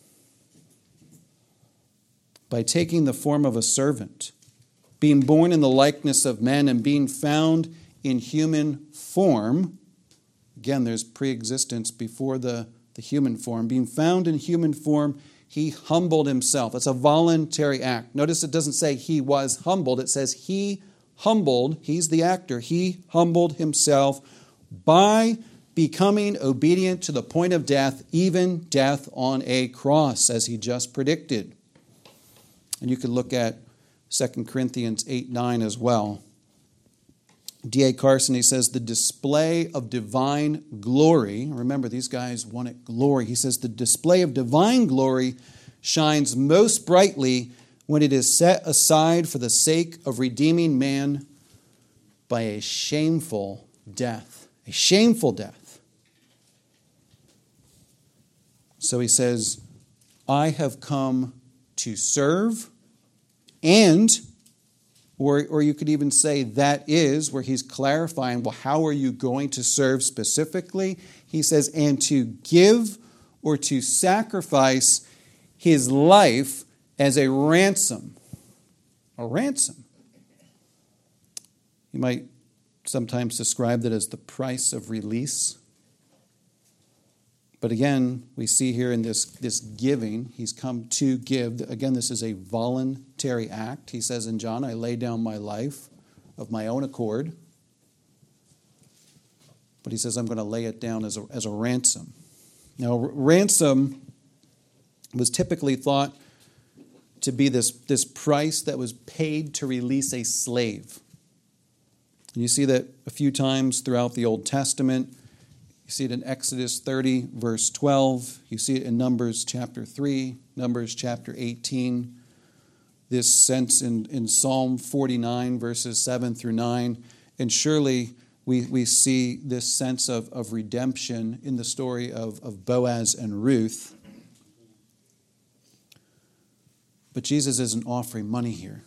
by taking the form of a servant, being born in the likeness of men and being found in human form. Again, there's pre-existence before the human form. Being found in human form, he humbled himself. It's a voluntary act. Notice it doesn't say he was humbled. It says he humbled. He's the actor. He humbled himself by becoming obedient to the point of death, even death on a cross, as he just predicted. And you could look at 2 Corinthians 8:9 as well. D.A. Carson, he says, the display of divine glory, remember these guys wanted glory, he says the display of divine glory shines most brightly when it is set aside for the sake of redeeming man by a shameful death. A shameful death. So he says, I have come to serve and... Or you could even say that is, where he's clarifying, well, how are you going to serve specifically? He says, and to give or to sacrifice his life as a ransom. A ransom. You might sometimes describe that as the price of release. But again, we see here in this giving, he's come to give. Again, this is a voluntary act. He says in John, I lay down my life of my own accord. But he says, I'm going to lay it down as a ransom. Now, ransom was typically thought to be this price that was paid to release a slave. And you see that a few times throughout the Old Testament. You You see it in Exodus 30, verse 12. You see it in Numbers chapter 3, Numbers chapter 18. This sense in Psalm 49, verses 7 through 9. And surely we see this sense of redemption in the story of Boaz and Ruth. But Jesus isn't offering money here.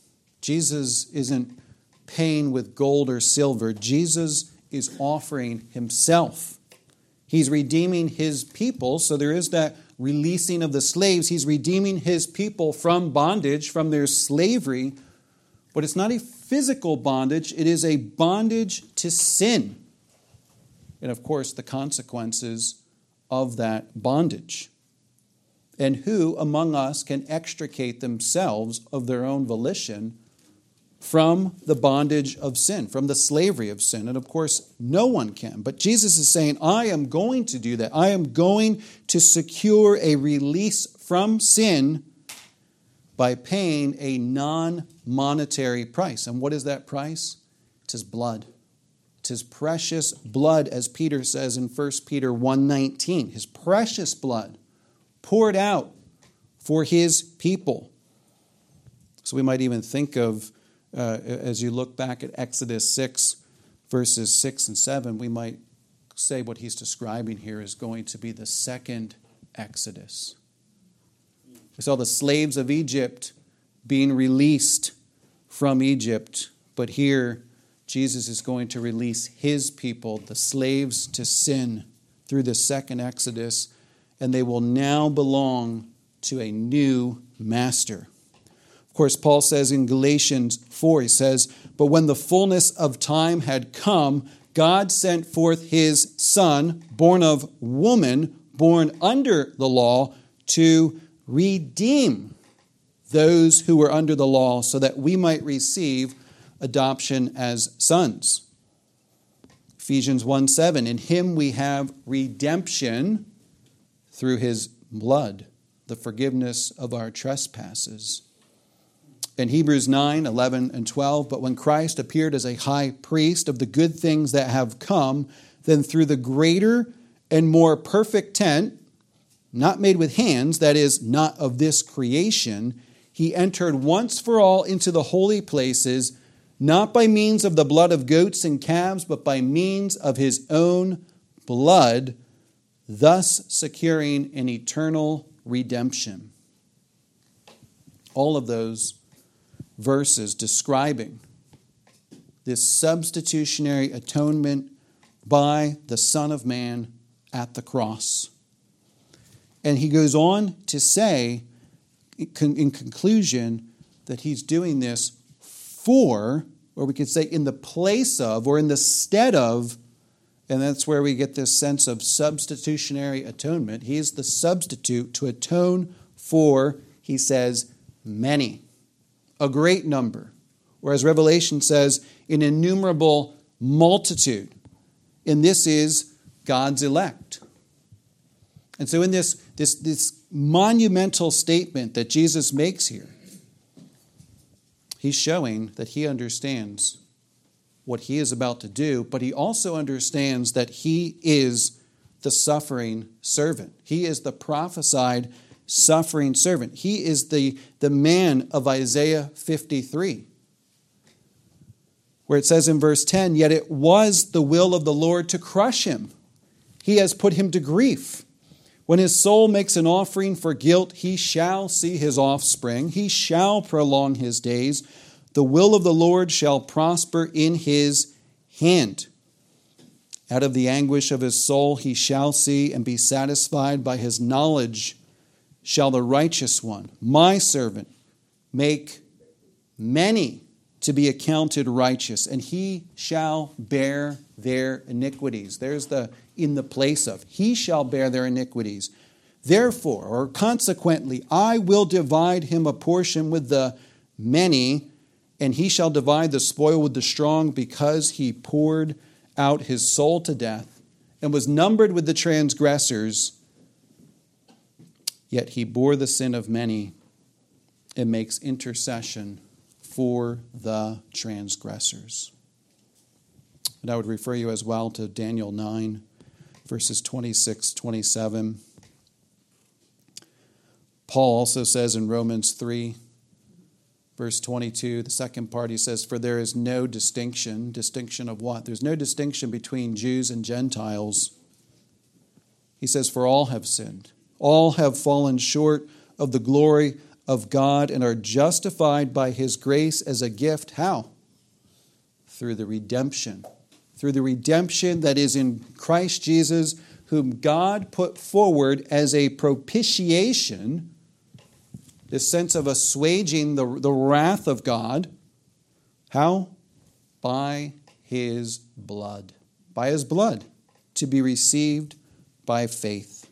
Jesus isn't paying with gold or silver. Jesus is offering himself. He's redeeming his people. So there is that releasing of the slaves. He's redeeming his people from bondage, from their slavery. But it's not a physical bondage. It is a bondage to sin. And of course, the consequences of that bondage. And who among us can extricate themselves of their own volition from the bondage of sin, from the slavery of sin? And of course, no one can. But Jesus is saying, I am going to do that. I am going to secure a release from sin by paying a non-monetary price. And what is that price? It's his blood. It's his precious blood, as Peter says in 1 Peter 1:19. His precious blood poured out for his people. So we might even think of, as you look back at Exodus 6, verses 6 and 7, we might say what he's describing here is going to be the second Exodus. We saw the slaves of Egypt being released from Egypt, but here Jesus is going to release his people, the slaves to sin, through the second Exodus, and they will now belong to a new master. Of course, Paul says in Galatians 4, he says, but when the fullness of time had come, God sent forth his Son, born of woman, born under the law, to redeem those who were under the law so that we might receive adoption as sons. Ephesians 1:7, in him we have redemption through his blood, the forgiveness of our trespasses. In Hebrews 9:11 and 12, but when Christ appeared as a high priest of the good things that have come, then through the greater and more perfect tent, not made with hands, that is, not of this creation, he entered once for all into the holy places, not by means of the blood of goats and calves, but by means of his own blood, thus securing an eternal redemption. All of those verses describing this substitutionary atonement by the Son of Man at the cross. And he goes on to say, in conclusion, that he's doing this for, or we could say in the place of, or in the stead of, and that's where we get this sense of substitutionary atonement. He is the substitute to atone for, he says, many, a great number. Whereas Revelation says, an innumerable multitude. And this is God's elect. And so in this monumental statement that Jesus makes here, he's showing that he understands what he is about to do, but he also understands that he is the suffering servant. He is the prophesied suffering servant. He is the man of Isaiah 53, where it says in verse 10, yet it was the will of the Lord to crush him. He has put him to grief. When his soul makes an offering for guilt, he shall see his offspring. He shall prolong his days. The will of the Lord shall prosper in his hand. Out of the anguish of his soul he shall see and be satisfied. By his knowledge shall the righteous one, my servant, make many to be accounted righteous, and he shall bear their iniquities. There's the in the place of. He shall bear their iniquities. Therefore, or consequently, I will divide him a portion with the many, and he shall divide the spoil with the strong, because he poured out his soul to death and was numbered with the transgressors. Yet he bore the sin of many and makes intercession for the transgressors. And I would refer you as well to Daniel 9, verses 26, 27. Paul also says in Romans 3, verse 22, the second part, he says, for there is no distinction. Distinction of what? There's no distinction between Jews and Gentiles. He says, for all have sinned. All have fallen short of the glory of God and are justified by his grace as a gift. How? Through the redemption. Through the redemption that is in Christ Jesus, whom God put forward as a propitiation, this sense of assuaging the wrath of God. How? By his blood. By his blood, to be received by faith.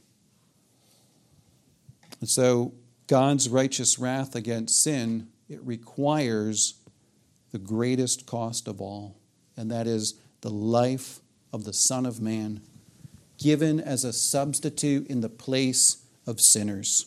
And so God's righteous wrath against sin, it requires the greatest cost of all, and that is the life of the Son of Man, given as a substitute in the place of sinners.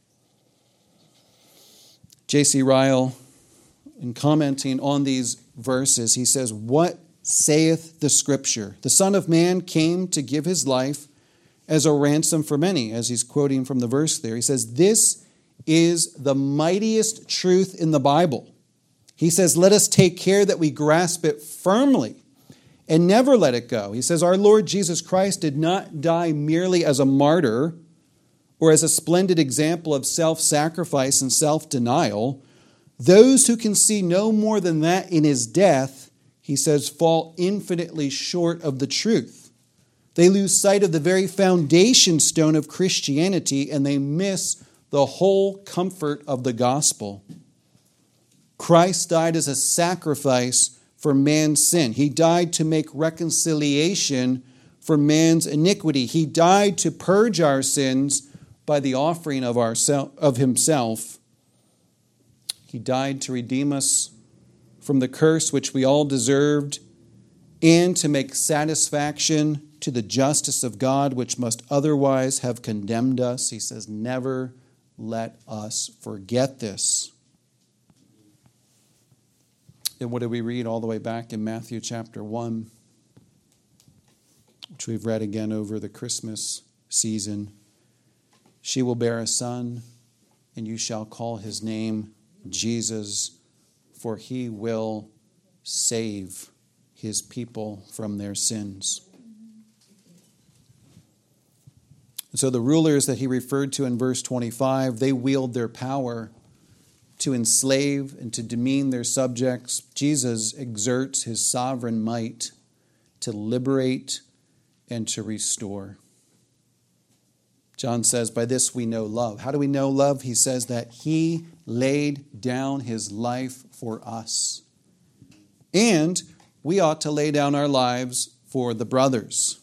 J.C. Ryle, in commenting on these verses, he says, what saith the Scripture? The Son of Man came to give his life as a ransom for many, as he's quoting from the verse there. He says, this is the mightiest truth in the Bible. He says, let us take care that we grasp it firmly and never let it go. He says, our Lord Jesus Christ did not die merely as a martyr or as a splendid example of self-sacrifice and self-denial. Those who can see no more than that in his death, he says, fall infinitely short of the truth. They lose sight of the very foundation stone of Christianity, and they miss the whole comfort of the gospel. Christ died as a sacrifice for man's sin. He died to make reconciliation for man's iniquity. He died to purge our sins by the offering of himself. He died to redeem us from the curse which we all deserved, and to make satisfaction to the justice of God, which must otherwise have condemned us. He says, never let us forget this. And what do we read all the way back in Matthew chapter 1, which we've read again over the Christmas season? She will bear a son, and you shall call his name Jesus, for he will save his people from their sins. And so the rulers that he referred to in verse 25, they wield their power to enslave and to demean their subjects. Jesus exerts his sovereign might to liberate and to restore. John says, by this we know love. How do we know love? He says that he laid down his life for us. And we ought to lay down our lives for the brothers.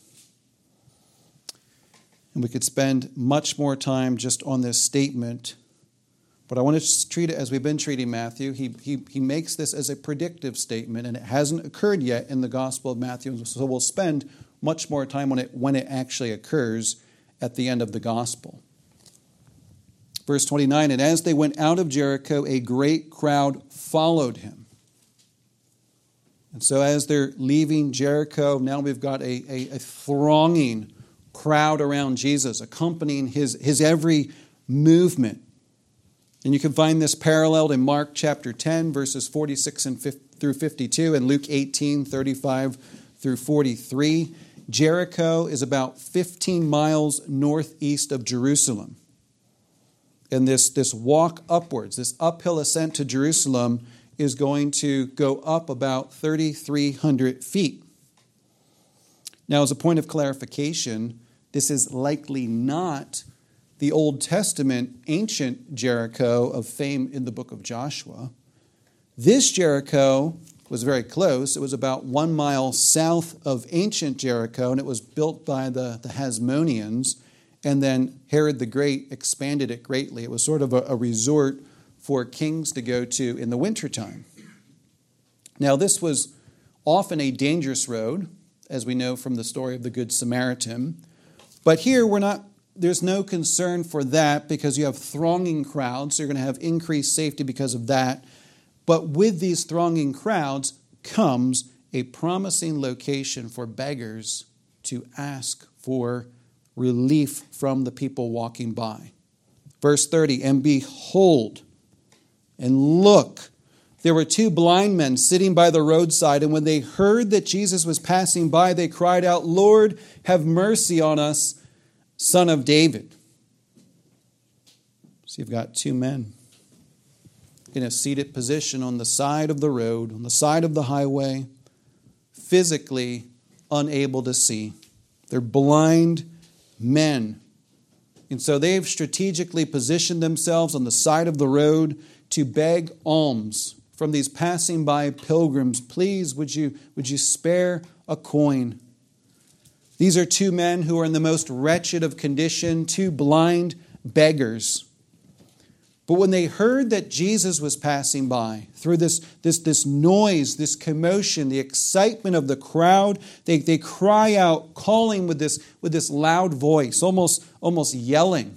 And we could spend much more time just on this statement, but I want to treat it as we've been treating Matthew. He makes this as a predictive statement, and it hasn't occurred yet in the Gospel of Matthew, so we'll spend much more time on it when it actually occurs at the end of the Gospel. Verse 29, and as they went out of Jericho, a great crowd followed him. And so as they're leaving Jericho, now we've got a thronging crowd around Jesus, accompanying his every movement. And you can find this paralleled in Mark chapter 10, verses 46 through 52, and Luke 18, 35 through 43. Jericho is about 15 miles northeast of Jerusalem. And this walk upwards, this uphill ascent to Jerusalem, is going to go up about 3,300 feet. Now, as a point of clarification, this is likely not the Old Testament ancient Jericho of fame in the book of Joshua. This Jericho was very close. It was about 1 mile south of ancient Jericho, and it was built by the Hasmoneans, and then Herod the Great expanded it greatly. It was sort of a resort for kings to go to in the wintertime. Now, this was often a dangerous road, as we know from the story of the Good Samaritan. But here there's no concern for that because you have thronging crowds, so you're going to have increased safety because of that. But with these thronging crowds comes a promising location for beggars to ask for relief from the people walking by. Verse 30, and behold, and look, there were two blind men sitting by the roadside, and when they heard that Jesus was passing by, they cried out, Lord, have mercy on us, Son of David. So you've got two men in a seated position on the side of the road, on the side of the highway, physically unable to see. They're blind men. And so they've strategically positioned themselves on the side of the road to beg alms from these passing by pilgrims. Please, would you spare a coin? These are two men who are in the most wretched of condition, two blind beggars. But when they heard that Jesus was passing by, through this noise, this commotion, the excitement of the crowd, they cry out, calling with this loud voice, almost yelling.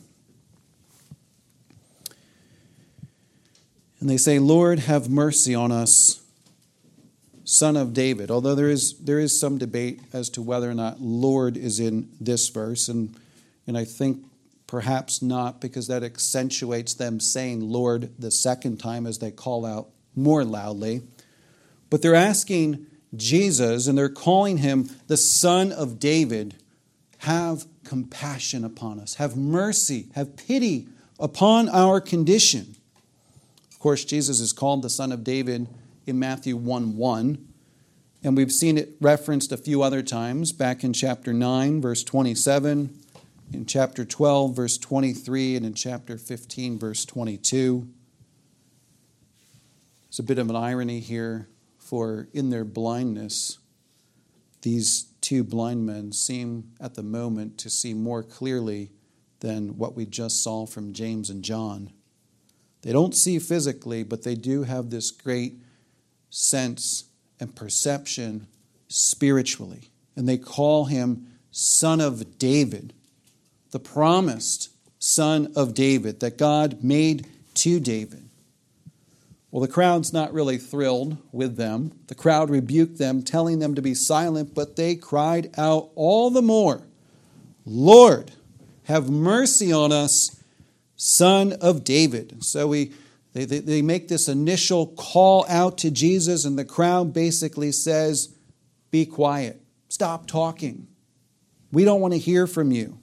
And they say, Lord, have mercy on us, Son of David. Although there is some debate as to whether or not Lord is in this verse, and I think perhaps not, because that accentuates them saying Lord the second time as they call out more loudly. But they're asking Jesus, and they're calling him the Son of David, have compassion upon us, have mercy, have pity upon our condition. Of course, Jesus is called the Son of David in Matthew 1:1, and we've seen it referenced a few other times back in chapter 9, verse 27, in chapter 12, verse 23, and in chapter 15, verse 22. There's a bit of an irony here, for in their blindness, these two blind men seem at the moment to see more clearly than what we just saw from James and John. They don't see physically, but they do have this great sense and perception spiritually. And they call him Son of David, the promised Son of David that God made to David. Well, the crowd's not really thrilled with them. The crowd rebuked them, telling them to be silent, but they cried out all the more, Lord, have mercy on us, Son of David. So they make this initial call out to Jesus, and the crowd basically says, be quiet, stop talking. We don't want to hear from you.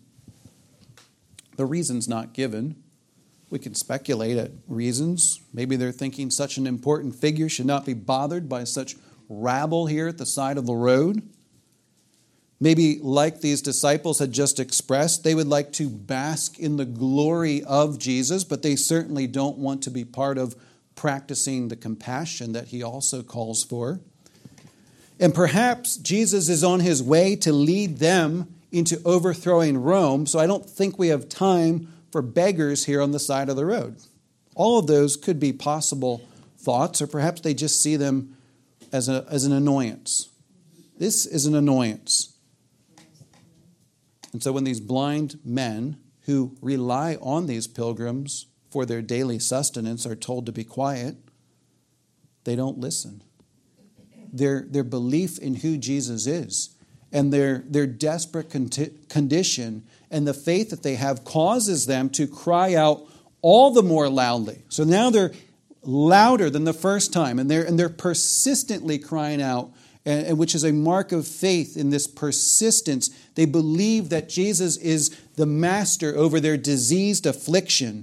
The reason's not given. We can speculate at reasons. Maybe they're thinking such an important figure should not be bothered by such rabble here at the side of the road. Maybe, like these disciples had just expressed, they would like to bask in the glory of Jesus, but they certainly don't want to be part of practicing the compassion that he also calls for. And perhaps Jesus is on his way to lead them into overthrowing Rome, so I don't think we have time for beggars here on the side of the road. All of those could be possible thoughts, or perhaps they just see them as an annoyance. This is an annoyance. And so when these blind men who rely on these pilgrims for their daily sustenance are told to be quiet, they don't listen. Their belief in who Jesus is and their desperate condition and the faith that they have causes them to cry out all the more loudly. So now they're louder than the first time, and they're persistently crying out, and which is a mark of faith in this persistence. They believe that Jesus is the master over their diseased affliction,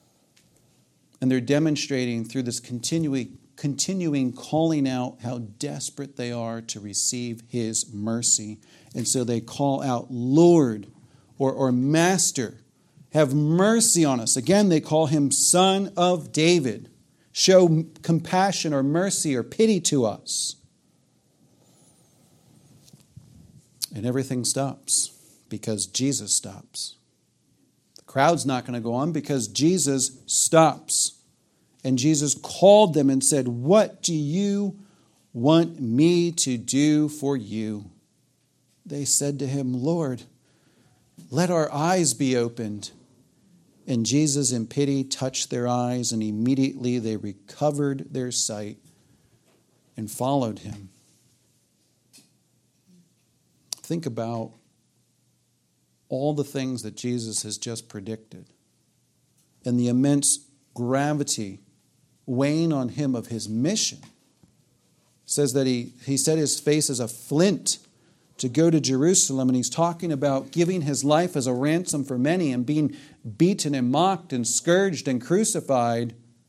and they're demonstrating through this continuing calling out how desperate they are to receive his mercy. And so they call out, Lord, or Master, have mercy on us. Again, they call him Son of David. Show compassion or mercy or pity to us. And everything stops because Jesus stops. The crowd's not going to go on because Jesus stops. And Jesus called them and said, what do you want me to do for you? They said to him, Lord, let our eyes be opened. And Jesus in pity touched their eyes, and immediately they recovered their sight and followed him. Think about all the things that Jesus has just predicted and the immense gravity weighing on him of his mission. It says that he set his face as a flint to go to Jerusalem, and he's talking about giving his life as a ransom for many and being beaten and mocked and scourged and crucified.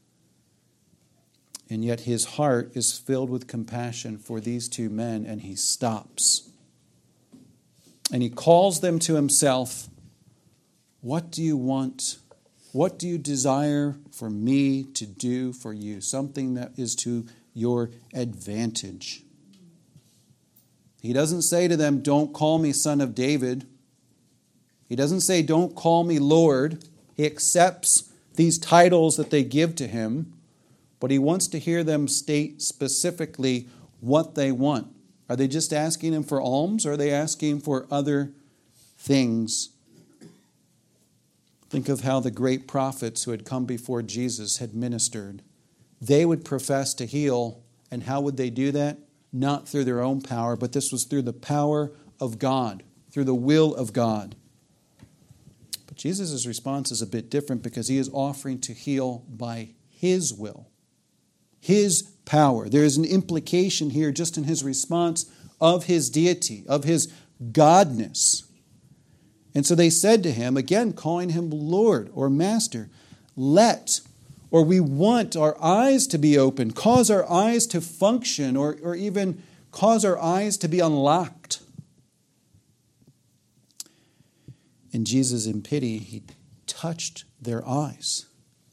And yet his heart is filled with compassion for these two men, and he stops. And he calls them to himself. What do you want? What do you desire for me to do for you? Something that is to your advantage. He doesn't say to them, don't call me son of David. He doesn't say, don't call me Lord. He accepts these titles that they give to him, but he wants to hear them state specifically what they want. Are they just asking him for alms, or are they asking for other things? Think of how the great prophets who had come before Jesus had ministered. They would profess to heal, and how would they do that? Not through their own power, but this was through the power of God, through the will of God. But Jesus' response is a bit different because he is offering to heal by his will, his power. There is an implication here just in his response of his deity, of his godness. And so they said to him, again calling him Lord or Master, we want our eyes to be opened, cause our eyes to function, or even cause our eyes to be unlocked. And Jesus, in pity, he touched their eyes.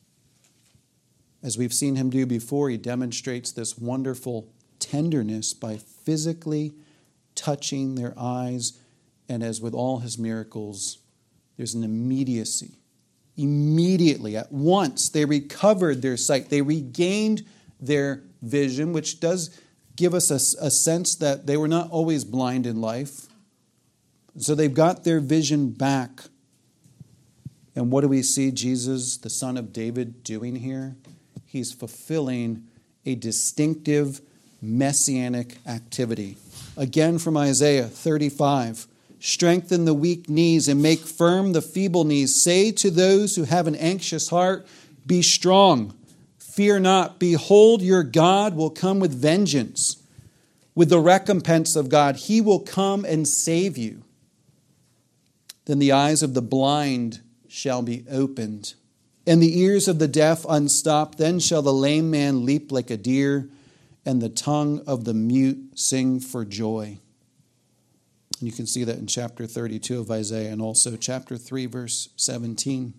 As we've seen him do before, he demonstrates this wonderful tenderness by physically touching their eyes. And as with all his miracles, there's an immediacy. Immediately, at once, they recovered their sight. They regained their vision, which does give us a sense that they were not always blind in life. So they've got their vision back. And what do we see Jesus, the Son of David, doing here? He's fulfilling a distinctive messianic activity. Again from Isaiah 35. Strengthen the weak knees and make firm the feeble knees. Say to those who have an anxious heart, be strong. Fear not. Behold, your God will come with vengeance. With the recompense of God, he will come and save you. Then the eyes of the blind shall be opened, and the ears of the deaf unstopped. Then shall the lame man leap like a deer, and the tongue of the mute sing for joy. And you can see that in chapter 32 of Isaiah and also chapter 3, verse 17.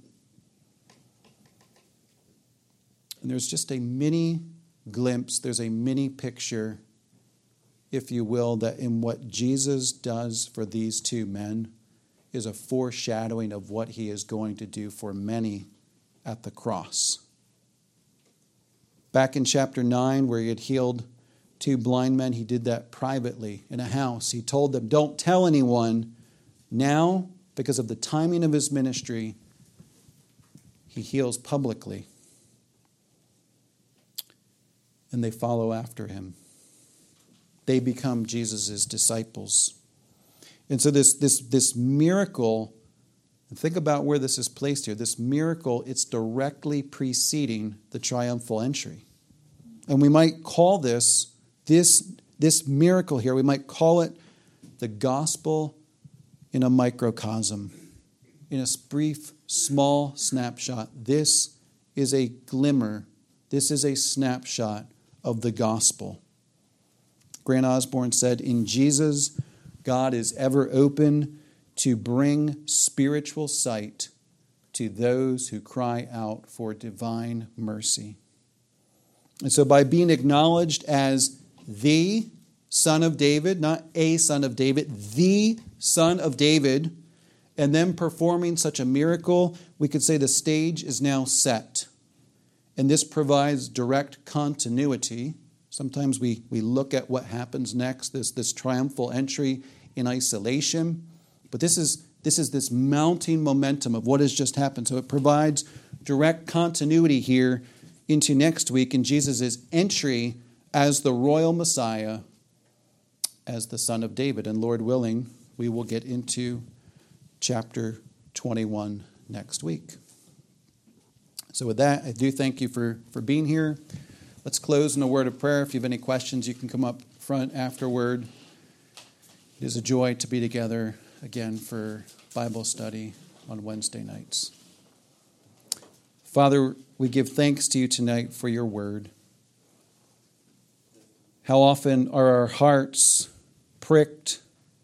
And there's just a mini glimpse, there's a mini picture, if you will, that in what Jesus does for these two men is a foreshadowing of what he is going to do for many at the cross. Back in chapter 9, where he had healed two blind men, he did that privately in a house. He told them, don't tell anyone. Now, because of the timing of his ministry, he heals publicly. And they follow after him. They become Jesus' disciples. And so this miracle, and think about where this is placed here. This miracle, it's directly preceding the triumphal entry. And we might call this miracle here, we might call it the gospel in a microcosm, in a brief, small snapshot. This is a glimmer, this is a snapshot of the gospel. Grant Osborne said, in Jesus, God is ever open to bring spiritual sight to those who cry out for divine mercy. And so by being acknowledged as the Son of David, not a Son of David, the Son of David, and then performing such a miracle, we could say the stage is now set. And this provides direct continuity. Sometimes we look at what happens next, this triumphal entry in isolation. But this is this mounting momentum of what has just happened. So it provides direct continuity here into next week in Jesus' entry as the royal Messiah, as the Son of David. And Lord willing, we will get into chapter 21 next week. So with that, I do thank you for being here. Let's close in a word of prayer. If you have any questions, you can come up front afterward. It is a joy to be together again for Bible study on Wednesday nights. Father, we give thanks to you tonight for your word. How often are our hearts pricked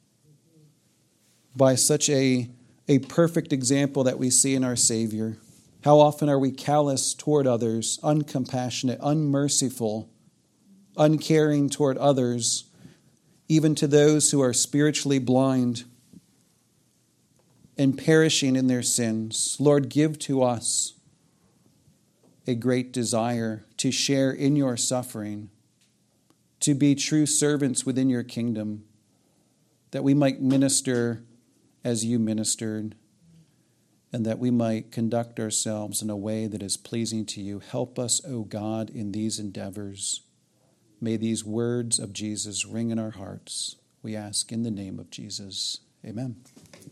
by such a perfect example that we see in our Savior? How often are we callous toward others, uncompassionate, unmerciful, uncaring toward others, even to those who are spiritually blind and perishing in their sins? Lord, give to us a great desire to share in your suffering, to be true servants within your kingdom, that we might minister as you ministered, and that we might conduct ourselves in a way that is pleasing to you. Help us, O God, in these endeavors. May these words of Jesus ring in our hearts. We ask in the name of Jesus. Amen.